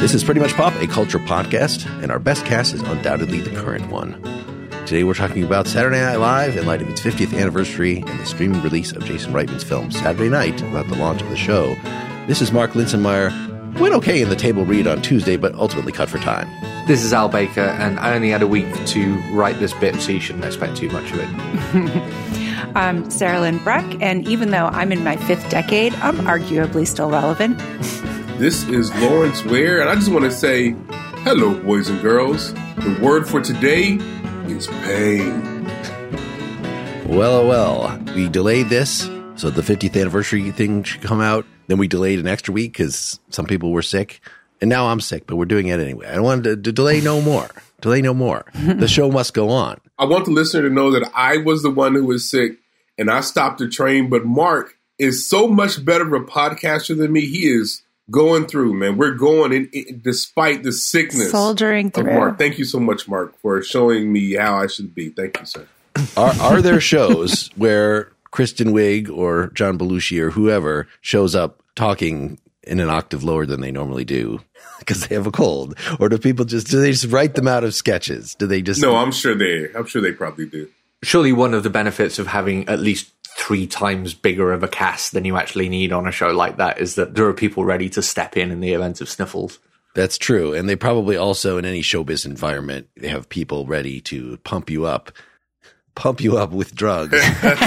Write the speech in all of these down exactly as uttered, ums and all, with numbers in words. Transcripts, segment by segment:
This is Pretty Much Pop, a culture podcast, and our best cast is undoubtedly the current one. Today we're talking about Saturday Night Live in light of its fiftieth anniversary and the streaming release of Jason Reitman's film Saturday Night about the launch of the show. This is Mark Linsenmeyer. Went okay in the table read on Tuesday, but ultimately cut for time. This is Al Baker, and I only had a week to write this bit, so you shouldn't expect too much of it. I'm Sarah Lynn Breck, and even though I'm in my fifth decade, I'm arguably still relevant. This is Lawrence Ware, and I just want to say, hello, boys and girls. The word for today is pain. Well, oh, well, we delayed this, so the fiftieth anniversary thing should come out. Then we delayed an extra week because some people were sick. And now I'm sick, but we're doing it anyway. I wanted to, to delay no more. Delay no more. The show must go on. I want the listener to know that I was the one who was sick, and I stopped the train. But Mark is so much better of a podcaster than me. He is going through, man. We're going in, in despite the sickness. Soldiering through. Of Mark. Thank you so much, Mark, for showing me how I should be. Thank you, sir. Are, are there shows where Kristen Wiig or John Belushi or whoever shows up talking in an octave lower than they normally do because they have a cold? Or do people just, do they just write them out of sketches? Do they just? No, I'm sure they, I'm sure they probably do. Surely one of the benefits of having at least three times bigger of a cast than you actually need on a show like that is that there are people ready to step in in the event of sniffles. That's true. And they probably also, in any showbiz environment, they have people ready to pump you up, pump you up with drugs.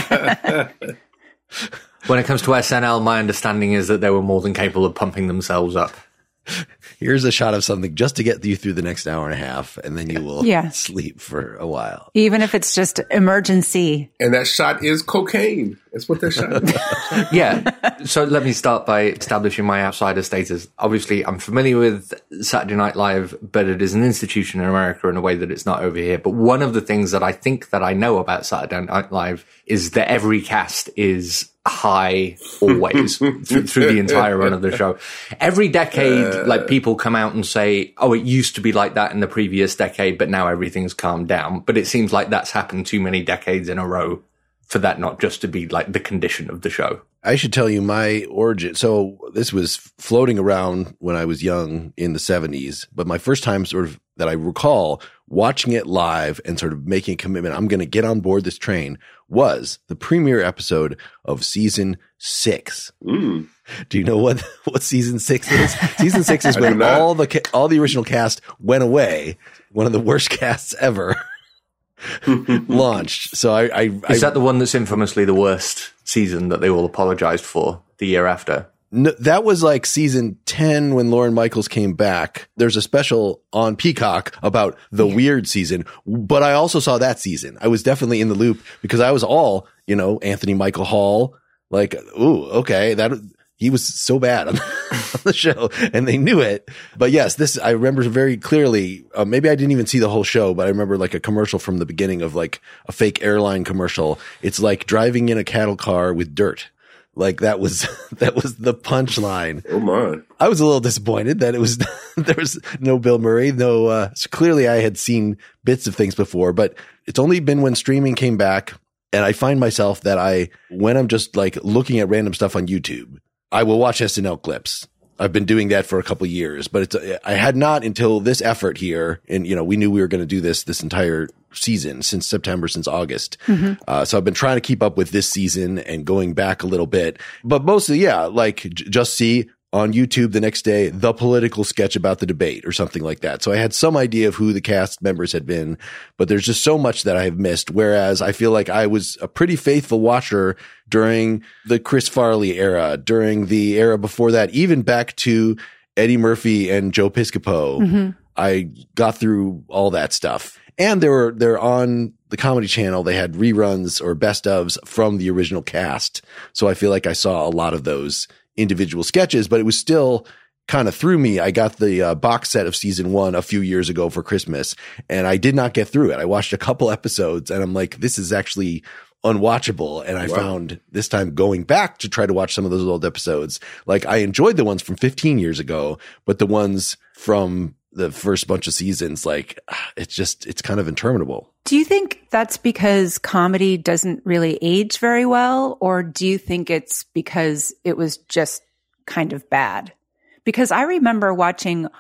When it comes to S N L, my understanding is that they were more than capable of pumping themselves up. Here's a shot of something just to get you through the next hour and a half, and then you will yeah. sleep for a while. Even if it's just emergency. And that shot is cocaine. That's what that shot is. Yeah. So let me start by establishing my outsider status. Obviously, I'm familiar with Saturday Night Live, but it is an institution in America in a way that it's not over here. But one of the things that I think that I know about Saturday Night Live is that every cast is high always through, through the entire run of the show. Every decade, uh, like people come out and say, oh, it used to be like that in the previous decade, but now everything's calmed down. But it seems like that's happened too many decades in a row for that not just to be like the condition of the show. I should tell you my origin. So this was floating around when I was young in the seventies, but my first time sort of that I recall watching it live and sort of making a commitment, I'm going to get on board this train, was the premiere episode of season six. Mm. Do you know what, what season six is? Season six is when all the, all the original cast went away. One of the worst casts ever launched. So I, I, Is I, that the one that's infamously the worst season that they all apologized for the year after? No, that was like season ten when Lorne Michaels came back. There's a special on Peacock about the yeah. weird season, but I also saw that season. I was definitely in the loop because I was all, you know, Anthony Michael Hall, like, ooh, okay, that he was so bad on, on the show and they knew it. But yes, this, I remember very clearly, uh, maybe I didn't even see the whole show, but I remember like a commercial from the beginning of like a fake airline commercial. It's like driving in a cattle car with dirt. Like that was, that was the punchline. Oh my. I was a little disappointed that it was, there was no Bill Murray. No, uh, so clearly I had seen bits of things before, but it's only been when streaming came back. And I find myself that I, when I'm just like looking at random stuff on YouTube, I will watch S N L clips. I've been doing that for a couple of years, but it's, I had not until this effort here. And, you know, we knew we were going to do this, this entire season since September, since August. Mm-hmm. Uh, so I've been trying to keep up with this season and going back a little bit, but mostly, yeah, like j- just see on YouTube the next day, the political sketch about the debate or something like that. So I had some idea of who the cast members had been, but there's just so much that I have missed. Whereas I feel like I was a pretty faithful watcher during the Chris Farley era, during the era before that, even back to Eddie Murphy and Joe Piscopo. Mm-hmm. I got through all that stuff. And they were, they're on the Comedy Channel. They had reruns or best ofs from the original cast. So I feel like I saw a lot of those individual sketches, but it was still kind of threw me. I got the uh, box set of season one a few years ago for Christmas, and I did not get through it. I watched a couple episodes and I'm like, this is actually unwatchable. And I wow. found this time going back to try to watch some of those old episodes, like I enjoyed the ones from fifteen years ago, but the ones from the first bunch of seasons, like it's just, it's kind of interminable. Do you think that's because comedy doesn't really age very well? Or do you think it's because it was just kind of bad? Because I remember watching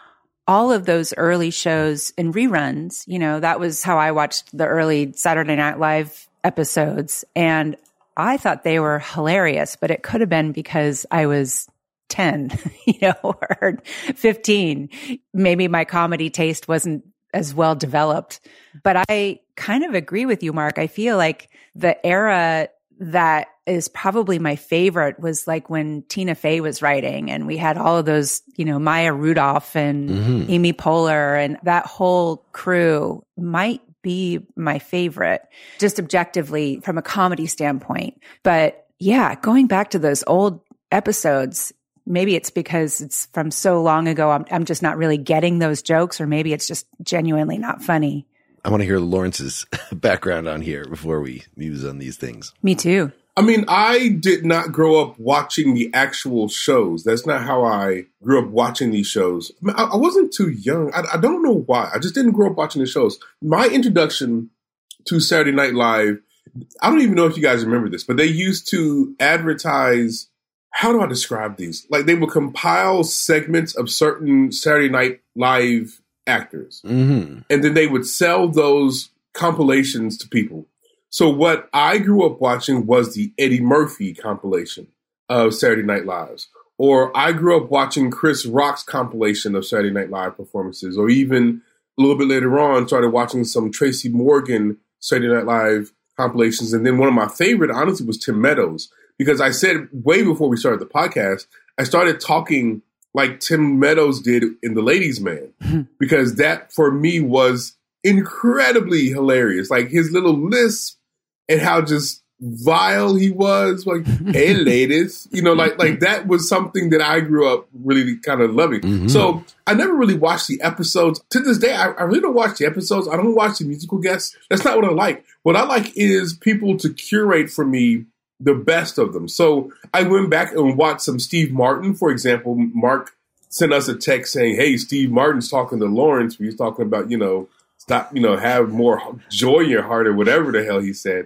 all of those early shows and reruns. You know, that was how I watched the early Saturday Night Live episodes. And I thought they were hilarious, but it could have been because I was ten, you know, or fifteen. Maybe my comedy taste wasn't as well developed. But I kind of agree with you, Mark. I feel like the era that is probably my favorite was like when Tina Fey was writing and we had all of those, you know, Maya Rudolph and mm-hmm. Amy Poehler and that whole crew might be my favorite, just objectively from a comedy standpoint. But yeah, going back to those old episodes, maybe it's because it's from so long ago, I'm, I'm just not really getting those jokes, or maybe it's just genuinely not funny. I want to hear Lawrence's background on here before we muse on these things. Me too. I mean, I did not grow up watching the actual shows. That's not how I grew up watching these shows. I, mean, I, I wasn't too young. I, I don't know why. I just didn't grow up watching the shows. My introduction to Saturday Night Live, I don't even know if you guys remember this, but they used to advertise, how do I describe these? Like they would compile segments of certain Saturday Night Live actors. Mm-hmm. And then they would sell those compilations to people. So what I grew up watching was the Eddie Murphy compilation of Saturday Night Lives. Or I grew up watching Chris Rock's compilation of Saturday Night Live performances. Or even a little bit later on, started watching some Tracy Morgan Saturday Night Live compilations. And then one of my favorite, honestly, was Tim Meadows. Because I said way before we started the podcast, I started talking like Tim Meadows did in The Ladies' Man. Mm-hmm. Because that, for me, was incredibly hilarious. Like his little lisp and how just vile he was. Like, hey, ladies. You know, like like that was something that I grew up really kind of loving. Mm-hmm. So I never really watched the episodes. To this day, I, I really don't watch the episodes. I don't watch the musical guests. That's not what I like. What I like is people to curate for me the best of them. So I went back and watched some Steve Martin, for example. Mark sent us a text saying, hey, Steve Martin's talking to Lawrence. He's talking about, you know, stop, you know, have more joy in your heart or whatever the hell he said.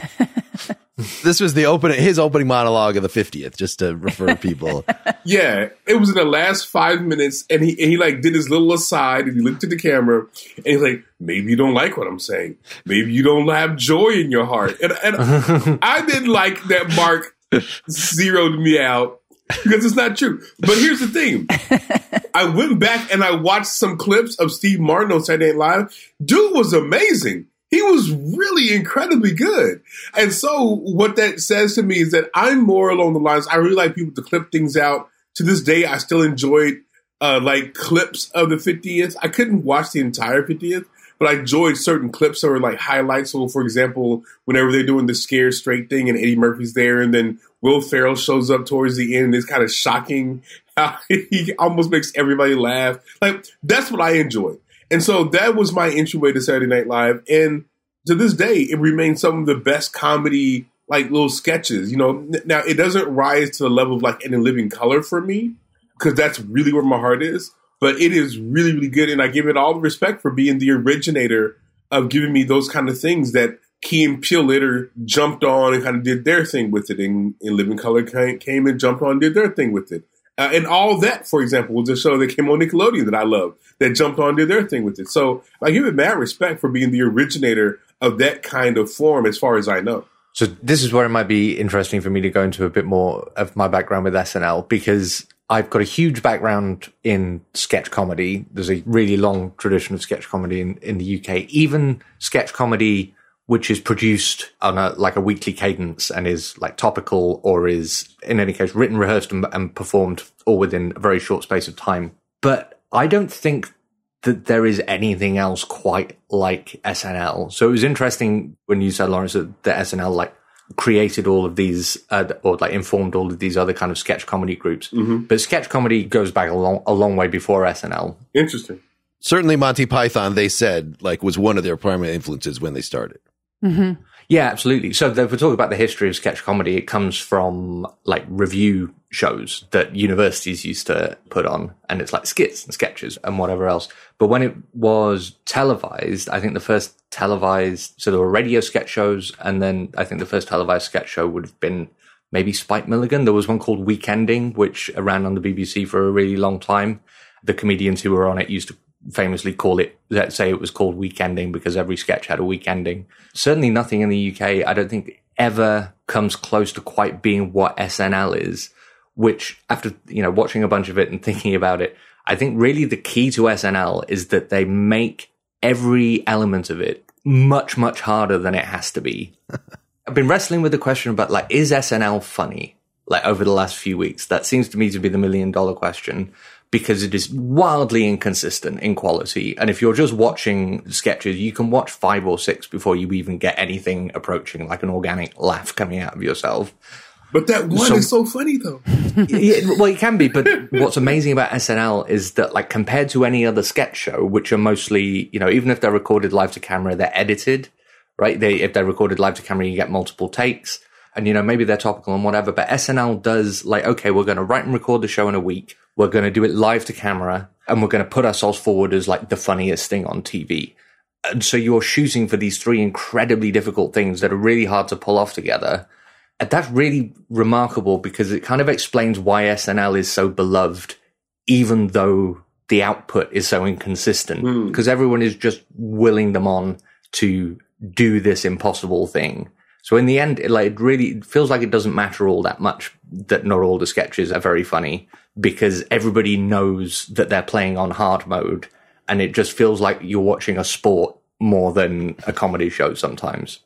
This was the opening, his opening monologue of the fiftieth, just to refer people. Yeah, it was in the last five minutes, and he and he like did his little aside, and he looked at the camera, and he's like, "Maybe you don't like what I'm saying. Maybe you don't have joy in your heart." And, and I didn't like that Mark zeroed me out because it's not true. But here's the thing: I went back and I watched some clips of Steve Martin on Saturday Night Live. Dude was amazing. He was really incredibly good. And so what that says to me is that I'm more along the lines, I really like people to clip things out. To this day, I still enjoyed uh, like clips of the fiftieth. I couldn't watch the entire fiftieth, but I enjoyed certain clips that were like highlights. So for example, whenever they're doing the Scared Straight thing and Eddie Murphy's there and then Will Ferrell shows up towards the end, it's kind of shocking how he almost makes everybody laugh. Like that's what I enjoyed. And so that was my entryway to Saturday Night Live. And to this day, it remains some of the best comedy, like little sketches. You know, now it doesn't rise to the level of like In Living Color for me, because that's really where my heart is. But it is really, really good. And I give it all the respect for being the originator of giving me those kind of things that Key and Peele later jumped on and kind of did their thing with it. And In Living Color came and jumped on and did their thing with it. Uh, and All That, for example, was a show that came on Nickelodeon that I love, that jumped on and did their thing with it. So I give it mad respect for being the originator of that kind of form as far as I know. So this is where it might be interesting for me to go into a bit more of my background with S N L, because I've got a huge background in sketch comedy. There's a really long tradition of sketch comedy in, in the U K, even sketch comedy which is produced on a, like a weekly cadence and is like topical or is in any case written, rehearsed and, and performed all within a very short space of time. But I don't think that there is anything else quite like S N L. So it was interesting when you said, Lawrence, that the S N L like created all of these uh, or like informed all of these other kind of sketch comedy groups. Mm-hmm. But sketch comedy goes back a long, a long way before S N L. Interesting. Certainly Monty Python, they said, like was one of their primary influences when they started. Mm-hmm. Yeah, absolutely. So if we're talking about the history of sketch comedy, it comes from like review shows that universities used to put on, and it's like skits and sketches and whatever else. But when it was televised, I think the first televised, so there were radio sketch shows, and then I think the first televised sketch show would have been maybe Spike Milligan. There was one called Weekending, which ran on the B B C for a really long time. The comedians who were on it used to famously call it, let's say it was called weekending because every sketch had a week ending. Certainly nothing in the U K, I don't think, ever comes close to quite being what S N L is, which after, you know, watching a bunch of it and thinking about it, I think really the key to S N L is that they make every element of it much, much harder than it has to be. I've been wrestling with the question about, like, is S N L funny? Like, over the last few weeks, that seems to me to be the million dollar question, because it is wildly inconsistent in quality. And if you're just watching sketches, you can watch five or six before you even get anything approaching like an organic laugh coming out of yourself. But that one so, is so funny, though. Yeah, well, it can be. But what's amazing about S N L is that, like, compared to any other sketch show, which are mostly, you know, even if they're recorded live to camera, they're edited, right? They, if they're recorded live to camera, you get multiple takes. And, you know, maybe they're topical and whatever, but S N L does, like, okay, we're going to write and record the show in a week. We're going to do it live to camera, and we're going to put ourselves forward as, like, the funniest thing on T V. And so you're shooting for these three incredibly difficult things that are really hard to pull off together. And that's really remarkable because it kind of explains why S N L is so beloved, even though the output is so inconsistent, because mm. everyone is just willing them on to do this impossible thing. So in the end, it, like, it really it feels like it doesn't matter all that much that not all the sketches are very funny, because everybody knows that they're playing on hard mode, and it just feels like you're watching a sport more than a comedy show sometimes.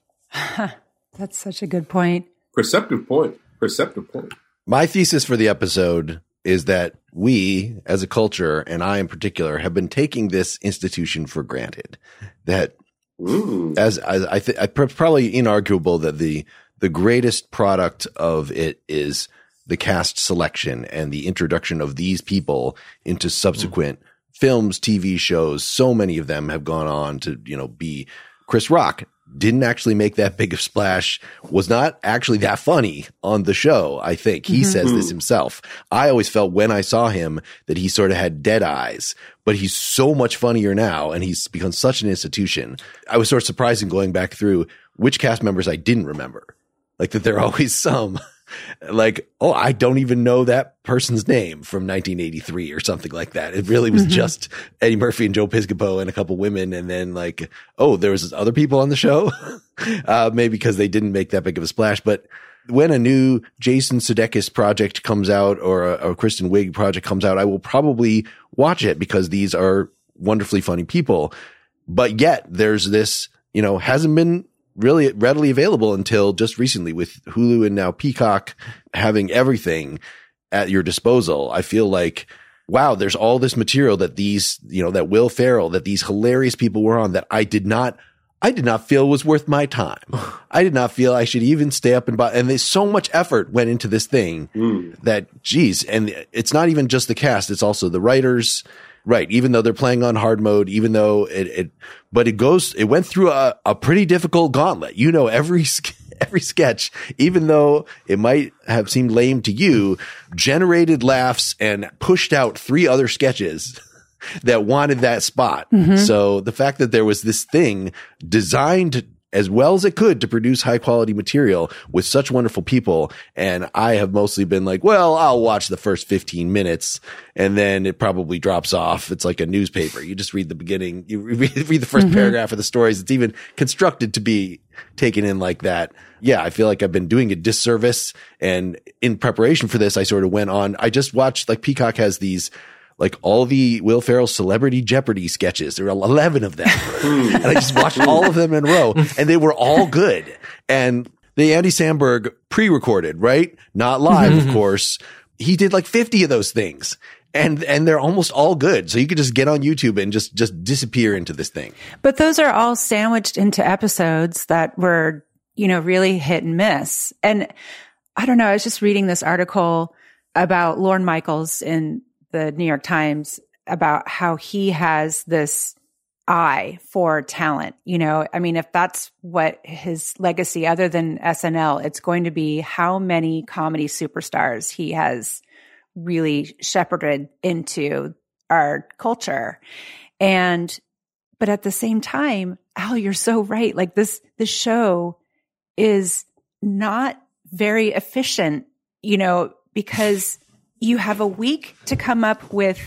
That's such a good point. Perceptive point. Perceptive point. My thesis for the episode is that we, as a culture, and I in particular, have been taking this institution for granted. That Ooh. as, as I think, probably inarguable that the the greatest product of it is the cast selection and the introduction of these people into subsequent mm. films, T V shows. So many of them have gone on to, you know, be Chris Rock. Didn't actually make that big of a splash, was not actually that funny on the show, I think. He mm-hmm. says this himself. I always felt when I saw him that he sort of had dead eyes, but he's so much funnier now, and he's become such an institution. I was sort of surprised in going back through which cast members I didn't remember. Like that there are always some. Like, oh, I don't even know that person's name from nineteen eighty-three or something like that. It really was mm-hmm. just Eddie Murphy and Joe Piscopo and a couple women. And then like, oh, there was other people on the show. uh, maybe because they didn't make that big of a splash. But when a new Jason Sudeikis project comes out or a, a Kristen Wiig project comes out, I will probably watch it because these are wonderfully funny people. But yet there's this, you know, hasn't been really readily available until just recently with Hulu and now Peacock having everything at your disposal. I feel like, wow, there's all this material that these, you know, that Will Ferrell, that these hilarious people were on that I did not, I did not feel was worth my time. I did not feel I should even stay up and buy, and there's so much effort went into this thing mm. that, geez, and it's not even just the cast, it's also the writers. Right. Even though they're playing on hard mode, even though it, it but it goes, it went through a, a pretty difficult gauntlet. You know, every, every sketch, even though it might have seemed lame to you, generated laughs and pushed out three other sketches that wanted that spot. Mm-hmm. So the fact that there was this thing designed as well as it could to produce high quality material with such wonderful people. And I have mostly been like, well, I'll watch the first fifteen minutes and then it probably drops off. It's like a newspaper. You just read the beginning, you read, read the first mm-hmm. paragraph of the stories. It's even constructed to be taken in like that. Yeah. I feel like I've been doing a disservice, and in preparation for this, I sort of went on, I just watched, like, Peacock has these, like, all the Will Ferrell Celebrity Jeopardy sketches. There were eleven of them. And I just watched all of them in a row, and they were all good. And the Andy Samberg pre-recorded, right? Not live, of course. He did like fifty of those things. And, and they're almost all good. So you could just get on YouTube and just, just disappear into this thing. But those are all sandwiched into episodes that were, you know, really hit and miss. And I don't know, I was just reading this article about Lorne Michaels in the New York Times about how he has this eye for talent. You know, I mean, if that's what his legacy, other than S N L, it's going to be how many comedy superstars he has really shepherded into our culture. And, but at the same time, Al, you're so right. Like this, this show is not very efficient, you know, because you have a week to come up with,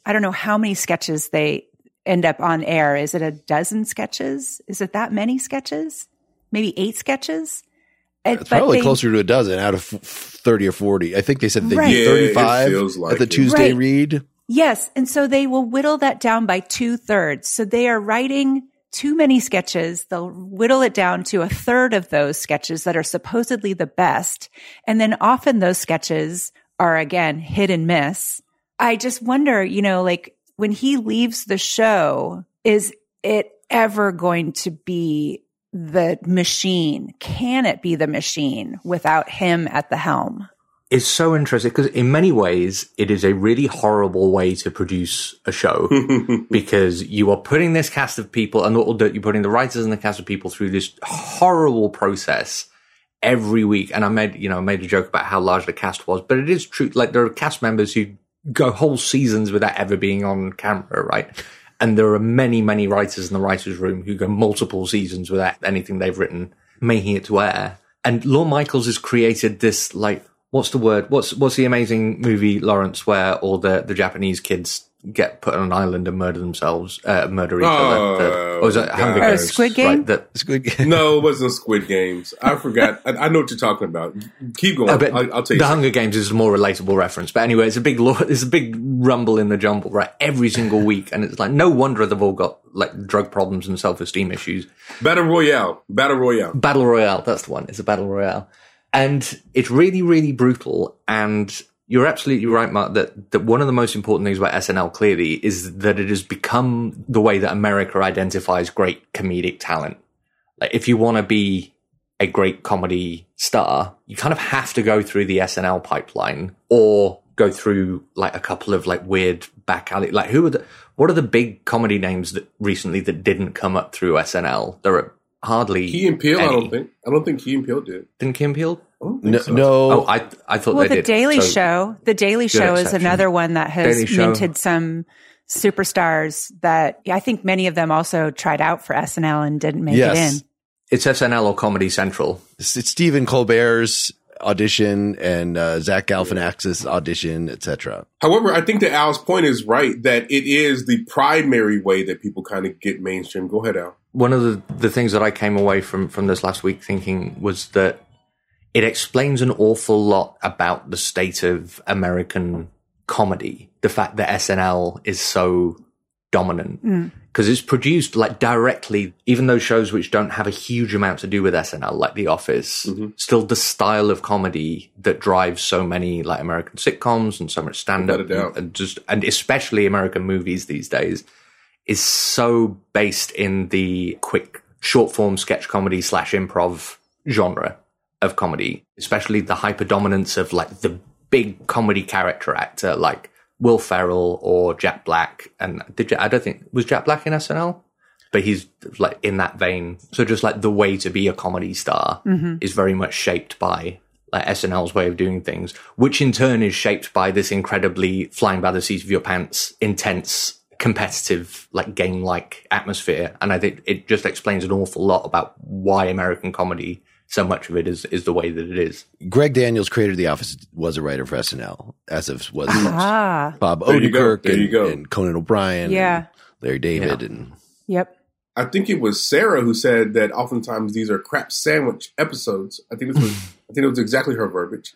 I don't know how many sketches they end up on air. Is it a dozen sketches? Is it that many sketches? Maybe eight sketches? It's probably they, closer to a dozen out of thirty or forty. I think they said they right. do thirty-five yeah, like at the it. Tuesday right. read. Yes. And so they will whittle that down by two thirds. So they are writing too many sketches. They'll whittle it down to a third of those sketches that are supposedly the best. And then often those sketches are, again, hit and miss. I just wonder, you know, like when he leaves the show, is it ever going to be the machine? Can it be the machine without him at the helm? It's so interesting because in many ways, it is a really horrible way to produce a show because you are putting this cast of people and you're putting the writers and the cast of people through this horrible process every week. And I made, you know, made a joke about how large the cast was, but it is true. Like there are cast members who go whole seasons without ever being on camera, right? And there are many, many writers in the writer's room who go multiple seasons without anything they've written making it to air. And Lorne Michaels has created this, like, what's the word? What's what's the amazing movie, Lawrence, where all the, the Japanese kids get put on an island and murder themselves, uh, murder each oh, other? The, or was it Hunger oh, Games? Squid Game? Right, the, Squid Game. No, it wasn't Squid Games. I forgot. I, I know what you're talking about. Keep going. Uh, but I'll, I'll tell you. The something. Hunger Games is a more relatable reference. But anyway, it's a big, it's a big rumble in the jumble, right? Every single week. And it's like, no wonder they've all got like drug problems and self-esteem issues. Battle Royale. Battle Royale. Battle Royale. That's the one. It's a Battle Royale. And it's really, really brutal. And you're absolutely right, Mark, that, that one of the most important things about S N L clearly is that it has become the way that America identifies great comedic talent. Like if you want to be a great comedy star, you kind of have to go through the S N L pipeline or go through like a couple of like weird back alley. Like who are the, what are the big comedy names that recently that didn't come up through S N L? There are hardly Key and Peele, any. I don't think. I don't think Key and Peele did. Didn't Key and Peele? I don't think No, so. no. Oh, I I thought Well, they the did. Daily So- Show, the Daily Show is exception. another one that has Daily Show. minted some superstars that I think many of them also tried out for S N L and didn't make Yes. it in. It's S N L or Comedy Central. It's, it's Stephen Colbert's audition and uh, Zach Galifianakis' audition, et cetera. However, I think that Al's point is right, that it is the primary way that people kind of get mainstream. Go ahead, Al. One of the, the things that I came away from, from this last week thinking was that it explains an awful lot about the state of American comedy. The fact that S N L is so dominant. Because mm. it's produced like directly, even those shows which don't have a huge amount to do with S N L, like The Office, mm-hmm. still the style of comedy that drives so many like American sitcoms and so much stand-up and, and just, and especially American movies these days is so based in the quick short form sketch comedy slash improv genre of comedy, especially the hyper dominance of like the big comedy character actor like Will Ferrell or Jack Black. And did you, I don't think, was Jack Black in S N L? But he's like in that vein. So just like the way to be a comedy star mm-hmm. is very much shaped by like S N L's way of doing things, which in turn is shaped by this incredibly flying by the seat of your pants, intense, competitive, like game-like atmosphere. And I think it just explains an awful lot about why American comedy, so much of it is, is the way that it is. Greg Daniels, creator of The Office, was a writer for S N L, as of was ah. Bob There you go. Odenkirk There and, you go. and Conan O'Brien, yeah. and Larry David, Yeah. and Yep. I think it was Sarah who said that oftentimes these are crap sandwich episodes. I think this was, I think it was exactly her verbiage.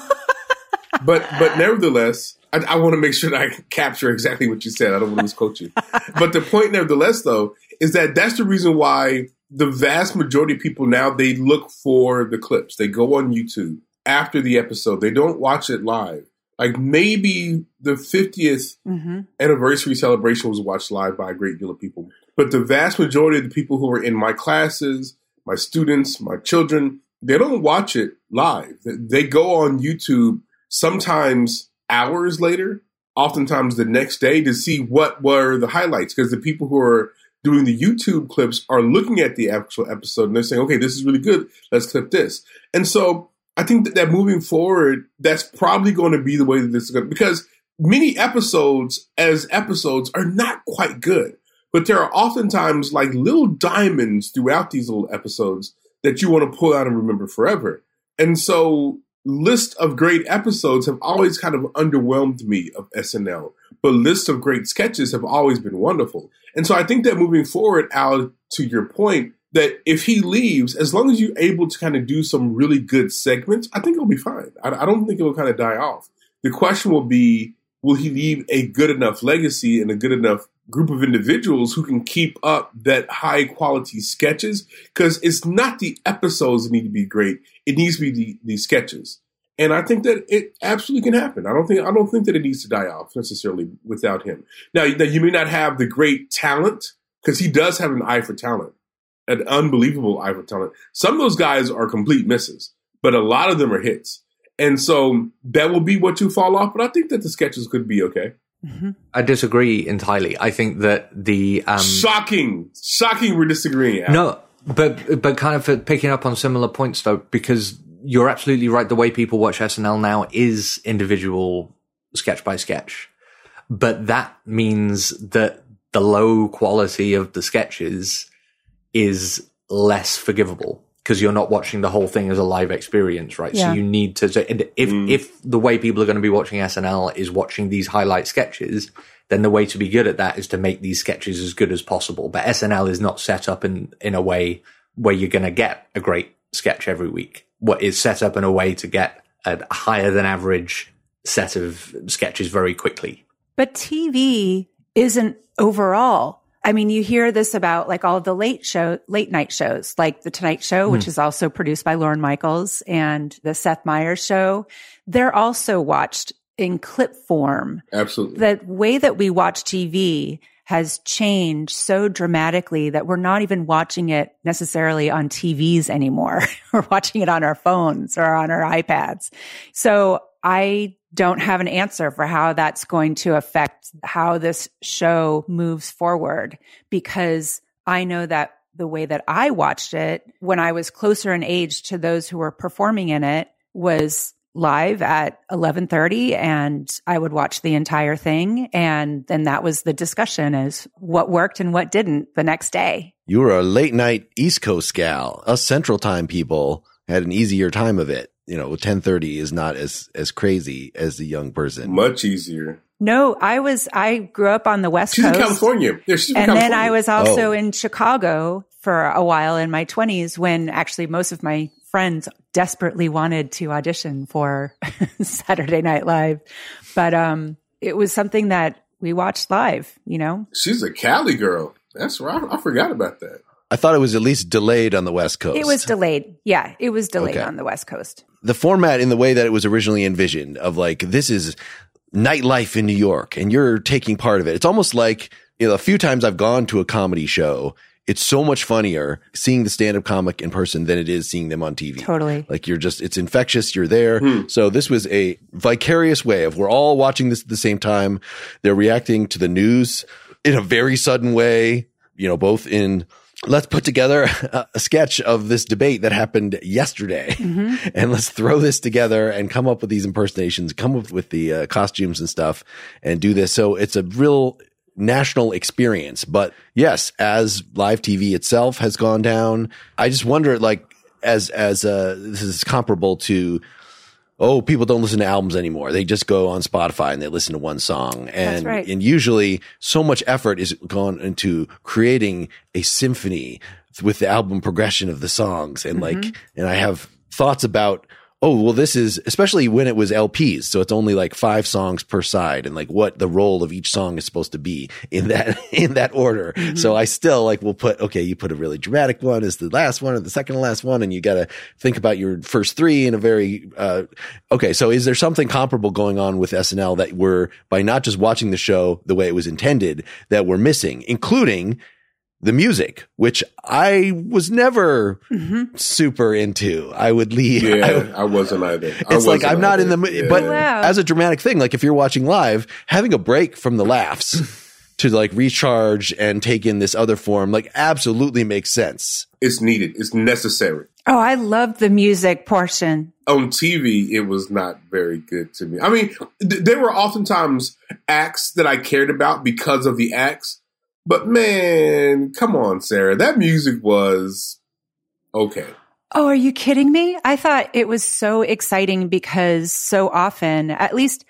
but but nevertheless, I, I want to make sure that I capture exactly what you said. I don't want to misquote you. But the point, nevertheless, though, is that that's the reason why the vast majority of people now, they look for the clips. They go on YouTube after the episode. They don't watch it live. Like maybe the fiftieth mm-hmm. anniversary celebration was watched live by a great deal of people. But the vast majority of the people who are in my classes, my students, my children, they don't watch it live. They go on YouTube sometimes hours later, oftentimes the next day, to see what were the highlights. Because the people who are doing the YouTube clips are looking at the actual episode and they're saying, okay, this is really good. Let's clip this. And so I think that, that moving forward, that's probably going to be the way that this is going to, because many episodes as episodes are not quite good. But there are oftentimes like little diamonds throughout these little episodes that you want to pull out and remember forever. And so list of great episodes have always kind of underwhelmed me of S N L. but lists of great sketches have always been wonderful. And so I think that moving forward, Al, to your point, that if he leaves, as long as you're able to kind of do some really good segments, I think it'll be fine. I, I don't think it will kind of die off. The question will be, will he leave a good enough legacy and a good enough group of individuals who can keep up that high quality sketches? Because it's not the episodes that need to be great. It needs to be the, the sketches. And I think that it absolutely can happen. I don't think, I don't think that it needs to die off necessarily without him. Now, now you may not have the great talent, because he does have an eye for talent, an unbelievable eye for talent. Some of those guys are complete misses, but a lot of them are hits. And so that will be what you fall off. But I think that the sketches could be okay. Mm-hmm. I disagree entirely. I think that the um, shocking, shocking. We're disagreeing. Al. No, but but kind of for picking up on similar points though, because you're absolutely right. The way people watch S N L now is individual sketch by sketch, but that means that the low quality of the sketches is less forgivable because you're not watching the whole thing as a live experience, right? Yeah. So you need to, so if, mm. if the way people are going to be watching S N L is watching these highlight sketches, then the way to be good at that is to make these sketches as good as possible. But S N L is not set up in, in a way where you're going to get a great sketch every week. What is set up in a way to get a higher than average set of sketches very quickly. But T V isn't overall. I mean, you hear this about like all the late show, late night shows, like the Tonight Show, mm. which is also produced by Lorne Michaels, and the Seth Meyers Show. They're also watched in clip form. Absolutely. The way that we watch T V has changed so dramatically that we're not even watching it necessarily on T Vs anymore. We're watching it on our phones or on our iPads. So I don't have an answer for how that's going to affect how this show moves forward, because I know that the way that I watched it when I was closer in age to those who were performing in it was live at eleven thirty, and I would watch the entire thing. And then that was the discussion as what worked and what didn't the next day. You were a late night East Coast gal. Us Central Time people had an easier time of it. You know, ten thirty is not as, as crazy as the young person. Much easier. No, I was, I grew up on the West she's Coast. In California. Yeah, she's in and California. then I was also oh. in Chicago for a while in my twenties when actually most of my friends desperately wanted to audition for Saturday Night Live. But um, it was something that we watched live, you know? She's a Cali girl. That's right. I forgot about that. I thought it was at least delayed on the West Coast. It was delayed. Yeah, it was delayed okay. on the West Coast. The format in the way that it was originally envisioned of like, this is nightlife in New York and you're taking part of it. It's almost like, you know, a few times I've gone to a comedy show, it's so much funnier seeing the stand-up comic in person than it is seeing them on T V. Totally. Like you're just, it's infectious. You're there. Hmm. So this was a vicarious way of we're all watching this at the same time. They're reacting to the news in a very sudden way, you know, both in, let's put together a, a sketch of this debate that happened yesterday mm-hmm. and let's throw this together and come up with these impersonations, come up with the uh, costumes and stuff and do this. So it's a real national experience. But yes, as live T V itself has gone down, I just wonder, like, as, as, uh, this is comparable to, oh, people don't listen to albums anymore. They just go on Spotify and they listen to one song. And, That's right. and usually so much effort is gone into creating a symphony with the album progression of the songs. And mm-hmm. like, and I have thoughts about, oh, well, this is, especially when it was L Ps. So it's only like five songs per side and like what the role of each song is supposed to be in that, in that order. Mm-hmm. So I still like will put, okay, you put a really dramatic one as the last one or the second to last one. And you got to think about your first three in a very, uh, okay. So is there something comparable going on with S N L that we're, by not just watching the show the way it was intended, that we're missing, including the music, which I was never mm-hmm. super into. I would leave. Yeah, I, I wasn't either. I it's wasn't like I'm not either. in the, yeah. but wow. as a dramatic thing, like if you're watching live, having a break from the laughs to like recharge and take in this other form, like absolutely makes sense. It's needed. It's necessary. Oh, I love the music portion. On T V, it was not very good to me. I mean, th- there were oftentimes acts that I cared about because of the acts. But man, come on, Sarah. That music was okay. Oh, are you kidding me? I thought it was so exciting because so often, at least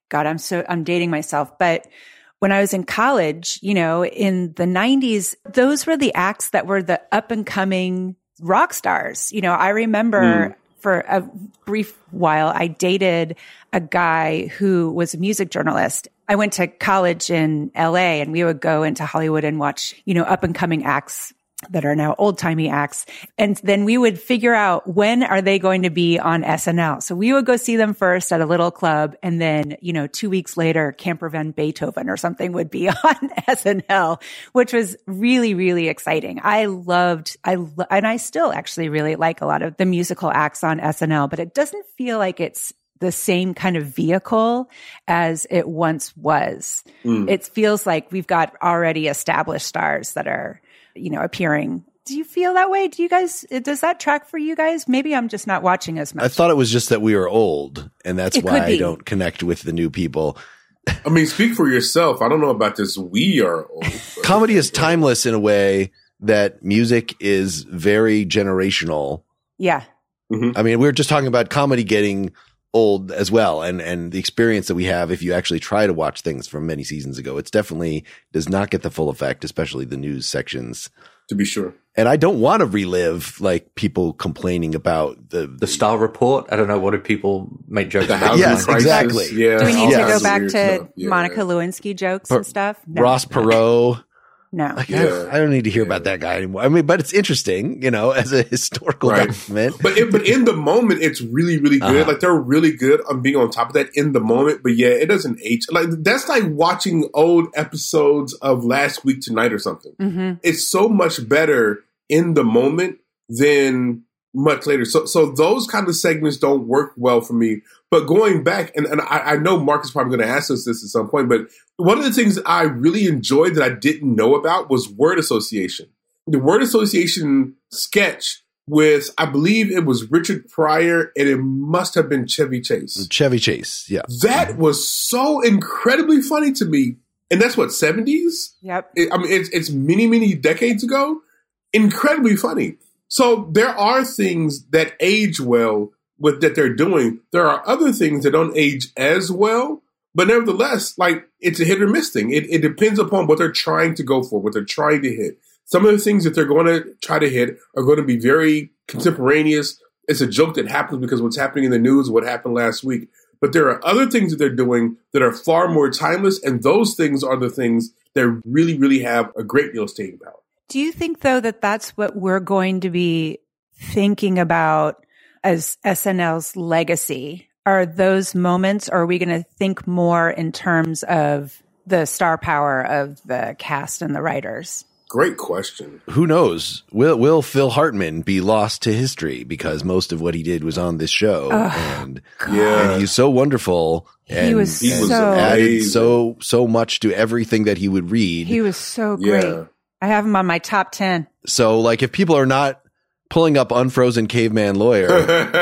God, I'm so, I'm dating myself, but when I was in college, you know, in the nineties, those were the acts that were the up and coming rock stars. You know, I remember mm. for a brief while, I dated a guy who was a music journalist. I went to college in L A and we would go into Hollywood and watch, you know, up and coming acts that are now old timey acts. And then we would figure out when are they going to be on S N L. So we would go see them first at a little club. And then, you know, two weeks later, Camper Van Beethoven or something would be on S N L, which was really, really exciting. I loved, I, lo- and I still actually really like a lot of the musical acts on S N L, but it doesn't feel like it's the same kind of vehicle as it once was. Mm. It feels like we've got already established stars that are, you know, appearing. Do you feel that way? Do you guys, does that track for you guys? Maybe I'm just not watching as much. I thought it was just that we were old and that's it why I don't connect with the new people. I mean, speak for yourself. I don't know about this. We are old. Comedy is timeless in a way that music is very generational. Yeah. Mm-hmm. I mean, we were just talking about comedy getting old as well. And, and the experience that we have, if you actually try to watch things from many seasons ago, it's definitely does not get the full effect, especially the news sections. To be sure. And I don't want to relive like people complaining about the, the Star Report. I don't know. What do people make jokes about? Yes, exactly. Yeah. Do we need yes. to go back to yeah. Monica Lewinsky jokes per- and stuff? No. Ross Perot. No. Like, Yeah. I, I don't need to hear Yeah. about that guy anymore. I mean, but it's interesting, you know, as a historical Right. document. But it, but in the moment, it's really, really good. Uh-huh. Like they're really good on being on top of that in the moment. But yeah, it doesn't age. Like that's like watching old episodes of Last Week Tonight or something. Mm-hmm. It's so much better in the moment than much later. So so those kind of segments don't work well for me. But going back, and, and I, I know Mark is probably going to ask us this at some point, but one of the things that I really enjoyed that I didn't know about was word association. The word association sketch with, I believe it was Richard Pryor, and it must have been Chevy Chase. Chevy Chase, yeah. That was so incredibly funny to me. And that's what, seventies? Yep. It, I mean, it's, it's many, many decades ago. Incredibly funny. So there are things that age well with that they're doing. There are other things that don't age as well, but nevertheless, like it's a hit or miss thing. It, it depends upon what they're trying to go for, what they're trying to hit. Some of the things that they're going to try to hit are going to be very contemporaneous. It's a joke that happens because what's happening in the news, what happened last week. But there are other things that they're doing that are far more timeless, and those things are the things that really, really have a great deal of staying power. Do you think, though, that that's what we're going to be thinking about as S N L's legacy? Are those moments, or are we going to think more in terms of the star power of the cast and the writers? Great question. Who knows? Will will Phil Hartman be lost to history because most of what he did was on this show, oh, and, yeah. and he's so wonderful. And he was, he was so added amazing. so so much to everything that he would read. he was so great. Yeah. I have him on my top ten. So, like, if people are not pulling up Unfrozen Caveman Lawyer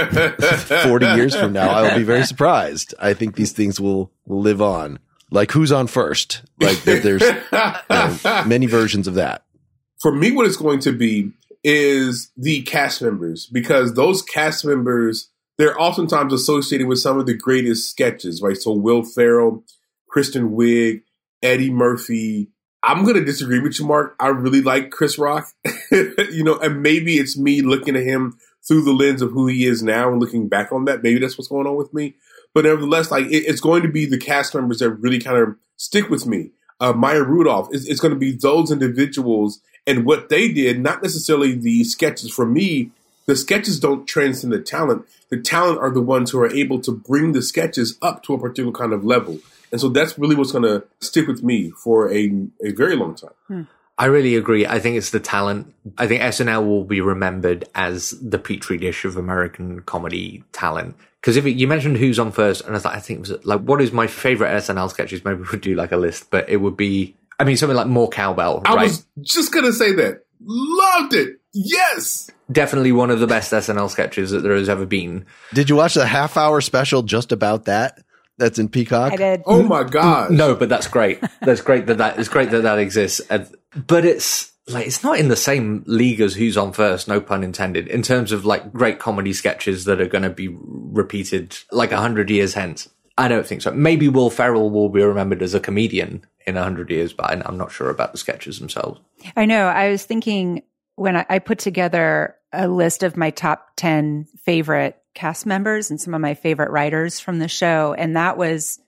forty years from now, I will be very surprised. I think these things will, will live on. Like, who's on first? Like, there- there's you know, many versions of that. For me, what it's going to be is the cast members, because those cast members, they're oftentimes associated with some of the greatest sketches, right? So Will Ferrell, Kristen Wiig, Eddie Murphy. I'm going to disagree with you, Mark. I really like Chris Rock, you know, and maybe it's me looking at him through the lens of who he is now and looking back on that. Maybe that's what's going on with me. But nevertheless, like it, it's going to be the cast members that really kind of stick with me. Uh, Maya Rudolph, it's, it's going to be those individuals and what they did, not necessarily the sketches. For me, the sketches don't transcend the talent. The talent are the ones who are able to bring the sketches up to a particular kind of level. And so that's really what's going to stick with me for a, a very long time. Hmm. I really agree. I think it's the talent. I think S N L will be remembered as the petri dish of American comedy talent. Because if it, you mentioned who's on first, and I thought, I think it was like, what is my favorite S N L sketches? Maybe we would do like a list, but it would be, I mean, something like More Cowbell. I right? was just going to say that. Loved it. Yes. Definitely one of the best S N L sketches that there has ever been. Did you watch the half hour special just about that? That's in Peacock. I did. Oh my God. No, but that's great. That's great that that is great that that exists. And, but it's like it's not in the same league as Who's on First, no pun intended, in terms of like great comedy sketches that are going to be repeated like a hundred years hence. I don't think so. Maybe Will Ferrell will be remembered as a comedian in a hundred years, but I'm not sure about the sketches themselves. I know. I was thinking when I, I put together a list of my top ten favorite cast members and some of my favorite writers from the show, and that was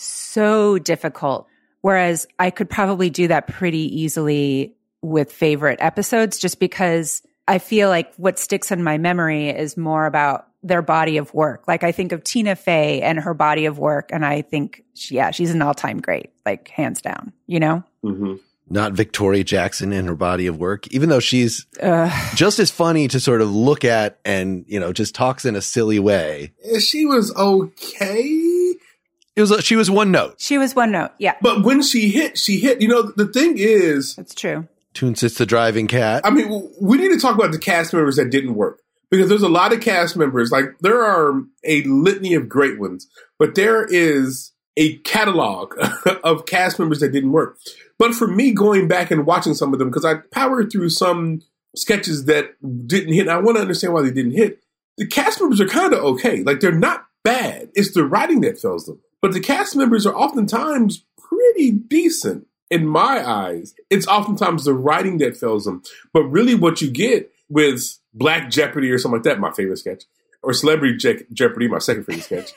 so difficult. Whereas I could probably do that pretty easily with favorite episodes, just because I feel like what sticks in my memory is more about their body of work. Like I think of Tina Fey and her body of work, and I think, yeah, she's an all-time great, like hands down, you know? Mm-hmm. Not Victoria Jackson and her body of work, even though she's uh, just as funny to sort of look at and, you know, just talks in a silly way. She was okay. It was, she was one note. She was one note. Yeah. But when she hit, she hit. You know, the thing is, That's true. Toon sits the driving cat. I mean, we need to talk about the cast members that didn't work, because there's a lot of cast members. Like there are a litany of great ones, but there is a catalog of cast members that didn't work. But for me, going back and watching some of them, because I powered through some sketches that didn't hit, and I want to understand why they didn't hit. The cast members are kind of okay. Like they're not bad. It's the writing that fails them. But the cast members are oftentimes pretty decent in my eyes. It's oftentimes the writing that fails them. But really what you get with Black Jeopardy or something like that, my favorite sketch, or Celebrity Je- Jeopardy, my second favorite sketch,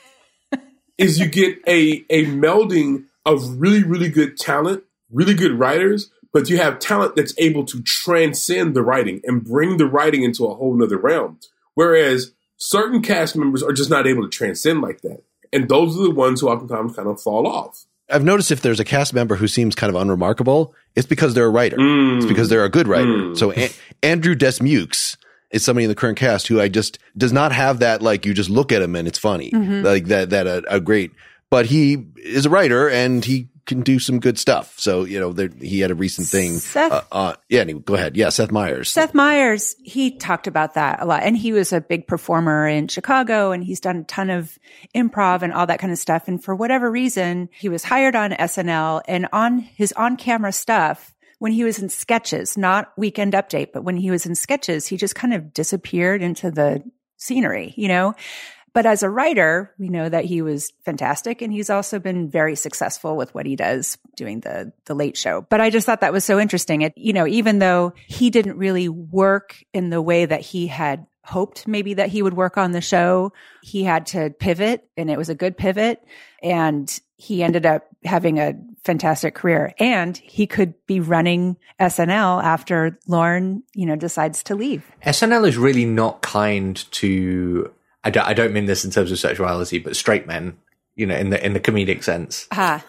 is you get a, a melding of really, really good talent, really good writers, but you have talent that's able to transcend the writing and bring the writing into a whole nother realm. Whereas certain cast members are just not able to transcend like that. And those are the ones who oftentimes kind of fall off. I've noticed if there's a cast member who seems kind of unremarkable, it's because they're a writer. Mm. It's because they're a good writer. Mm. So a- Andrew Desmukes is somebody in the current cast who I just does not have that, like, you just look at him and it's funny, Mm-hmm. like that, that a, a great, but he is a writer and he can do some good stuff. So, you know, there, he had a recent thing. Seth- uh, uh, yeah, anyway, go ahead. Yeah, Seth Meyers. Seth Meyers, he talked about that a lot. And he was a big performer in Chicago, and he's done a ton of improv and all that kind of stuff. And for whatever reason, he was hired on S N L, and on his on-camera stuff, when he was in sketches, not Weekend Update, but when he was in sketches, he just kind of disappeared into the scenery, you know? But as a writer, we know that he was fantastic, and he's also been very successful with what he does doing the the Late Show. But I just thought that was so interesting. It, you know, even though he didn't really work in the way that he had hoped maybe that he would work on the show, he had to pivot, and it was a good pivot, and he ended up having a fantastic career. And he could be running S N L after Lorne, you know, decides to leave. S N L is really not kind to, I don't, I don't mean this in terms of sexuality, but straight men, you know, in the in the comedic sense. Ah,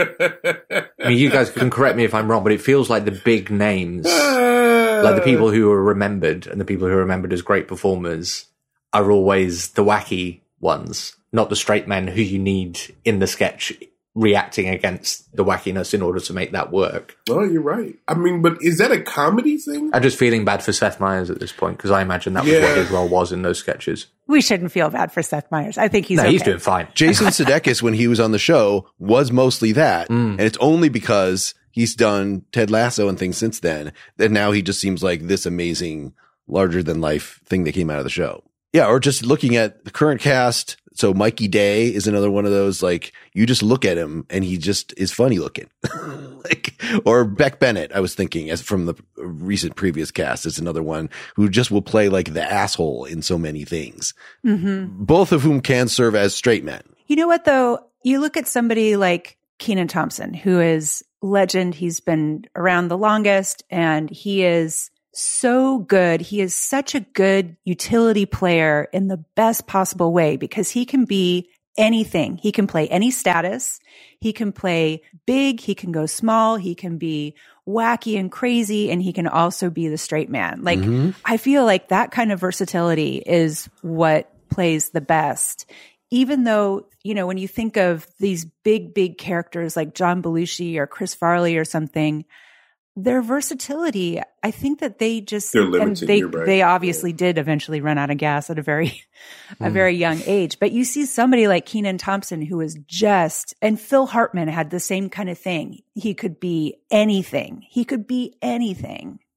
I mean, you guys can correct me if I'm wrong, but it feels like the big names, like the people who are remembered and the people who are remembered as great performers, are always the wacky ones, not the straight men who you need in the sketch reacting against the wackiness in order to make that work. Oh, you're right. I mean, but is that a comedy thing? I'm just feeling bad for Seth Meyers at this point, because I imagine that was Yeah. what his role was in those sketches. we shouldn't feel bad for Seth Meyers. I think he's No, okay. he's doing fine. Jason Sudeikis, when he was on the show, was mostly that. Mm. And it's only because he's done Ted Lasso and things since then that now he just seems like this amazing, larger than life thing that came out of the show. Yeah. Or just looking at the current cast. So Mikey Day is another one of those, like, you just look at him and he just is funny looking. Like, or Beck Bennett, I was thinking, as from the recent previous cast, is another one who just will play like the asshole in so many things. Mm-hmm. Both of whom can serve as straight men. You know what, though? You look at somebody like Kenan Thompson, who is legend. He's been around the longest, and he is so good. He is such a good utility player in the best possible way, because he can be anything. He can play any status. He can play big. He can go small. He can be wacky and crazy, and he can also be the straight man. Like, Mm-hmm. I feel like that kind of versatility is what plays the best. Even though, you know, when you think of these big, big characters like John Belushi or Chris Farley or something, their versatility, I think that they just, They're and limited, they, you're right. they obviously did eventually run out of gas at a very, a very young age. But you see somebody like Kenan Thompson, who is just, and Phil Hartman had the same kind of thing. He could be anything. He could be anything.